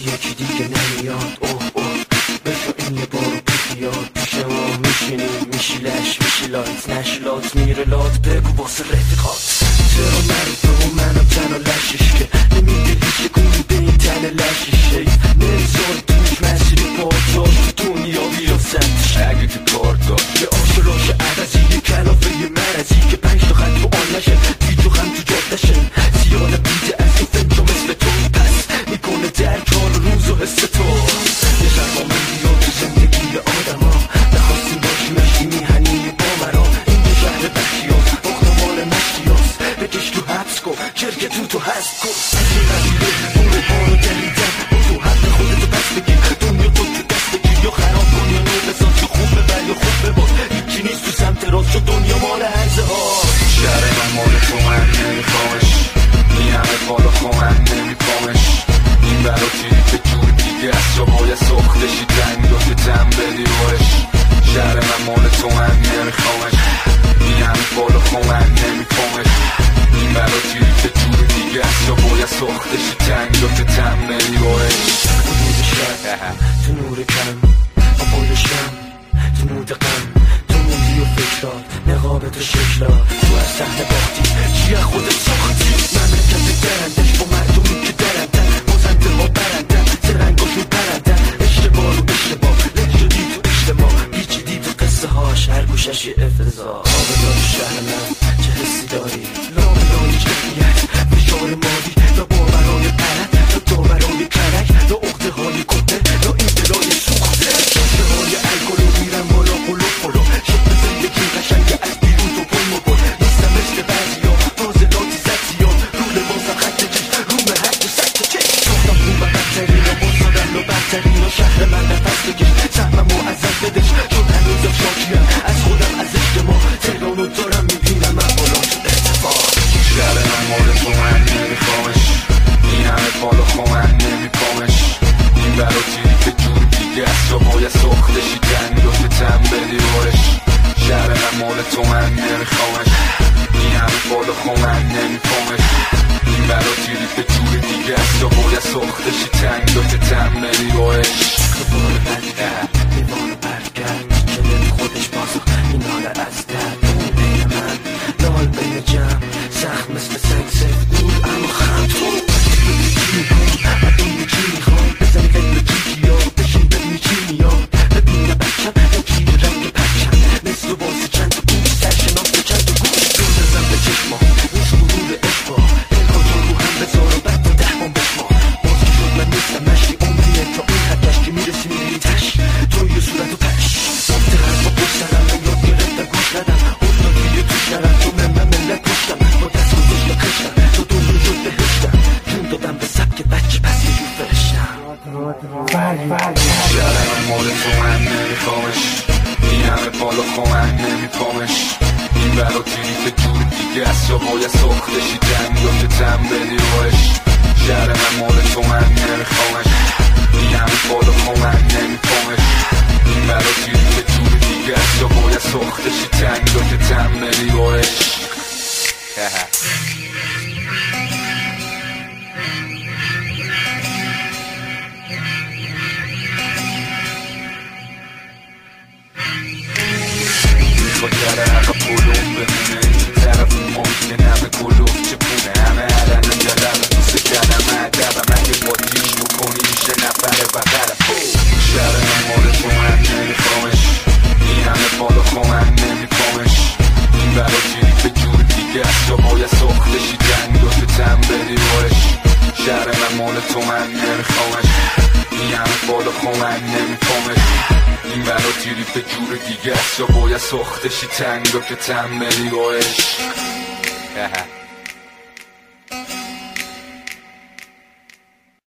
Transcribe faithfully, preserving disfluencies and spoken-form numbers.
یکی دیگه نمیاد. اوه اوه بشو این یه بارو بیاد پیش ما میشینیم میشی لش میشی لایت نشلات میره لات بگو واسه رفیقات چرا نرو تو منم تنها لشش که نمیده هیچ کنی به این تن لششه نمیزار توش مسیری پارتاش تو دنیا بیا سمتش اگه که کار دار یه آشراش عوضی یه کلافه یه مرزی که پنج تا خط تو آن نشه دیجو خم تو جادشه سیال بیده از تو فکر مثل تو پس میکنه در کار روز و حس تو یه شرما من بیاد تو زندگی آدم ها نخواستیم باشی مشتی میهنی با مرا این یه شهر بخشیاز باختمان مشتیاز بکش تو حبس کن شرکتون تو حذف کن از این قبیله برو بارو دلیدن برو حق خودتو پس بگیر دنیا تو تو دست بگیر یا خراب کن یا نو بساز یا خوب ببر یا خوب بباز هیچی نیست تو سمت راست چون دنیا مال هرزه ها شهر من مال تو من نمیخوامش این همه بالا خوا من نمیخوامش این برا تیری که جور دیگه از جا باید سختشی تنگ یا که تن بدی بارش شهر من مال تو من نمیخوامش این همه بالا خوا من نمیخوامش این برا تیری که جور دیگه از جا باید سختشی تنگ یا که تن بدی بارش تو روز شب تو نور کم با بول شم تو نود غم تو موندی و فکرات نقاب تو شکلات تو از سحن باختی چیه خودت ساختی مملکت درندش با مردمی که درندن بازنده ها برندن زرنگاشون پرندن اشتباه رو اشتباه لج شدی تو اجتماع پیچیدی تو قصه هاش هر گوشش یه افتضاح آبدار شهر من چه حسی داری لابلای جمعیت فشار مادی یا باورای غلط یا داورای کرک یا عقده های کته یا این دلای سوخته شاشه های الکل رو میرن بالا قلو قلو شکل زندگی قشنگه از بیرون تو پل مبال نیستم مثل بعضی ها فاضلاتی سطحی ها رو لباسم خط چش رو محک و سکت چش ساختم خوب و بدترین ها بازادن و بدترین ها شهر من نفس بکش سهمم و ازم بدش چون هنوزم شاکیم از خودم از اجتماع تهرانو دارم میبینم من بالا تو اتفاق شهر من مال تو من نمیخوامش این همه بالا خوا من نمیخوامش این برا تیری که جور دیگه از جا باید سختشی تنگ یا که تن بدی بارش شهر من مال تو من نمیخوامش این همه بالا خوا من نمیخوامش این برا تیری که جور دیگه از جا باید سختشی تنگ یا که تن بدی بارش خبار بدگرد دیوان برگرد چلم خودش بازخ این حال از درد اون بین من لال بین جمع سخت مثل سنگ سفت دور اما خم تو چی میخوام بدون چی میخوام بزن قلب کی ها بشین ببینی چی میاد ببینه بچم یکی رنگ پرچم مثل بازی چند تا گوش سرشناس به چند تا گوش دور بزن به چشما روش مرور اشبا دلکن تو رو هم بذار و بعد تا ده بام بشما باز که شد من نیستم مشتی عمریه تا اون حدش که میرسی میری تش توی صورت و پش سمت هست با پشت سرم من یاد گرفتم گوش ندم افتادی توش نرم تو من من ملت پشتم با دست گذاشتم خشتم تو دنیا شد بهشتم جون دادم به سبک بچه پس یه جور فرشتم شهر من مال تو من نمیخوامش این همه بالا خوا من نمیخوامش این برا تیری که جور دیگه از جا باید سختشی تنگ یا که تن بدی بارش شهر من مال تو من نمیخوامش این همه بالا خوا من نمیخوامش این برا تیری که جور دیگه از جا باید سختشی تنگ یا که تن بدی بارش با کره حقا پولون بمونه این طرف ممکنه همه گلوف چپونه همه علن و جلب دوست کردم عدبم اگه با دیش بکنی میشه نفره بغرم شهر من مال تو من نمیخوامش این همه بالا خوا من نمیخوامش این برا تیری به جور دیگه از جا باید سختشی تنگ یا که تن بدی بارش شهر من مال تو من نمیخوامش این همه بالا خوا من نمیخوامش این برا تیری به جور دیگه از جا باید سختشی تنگ یا که تن بدی بارش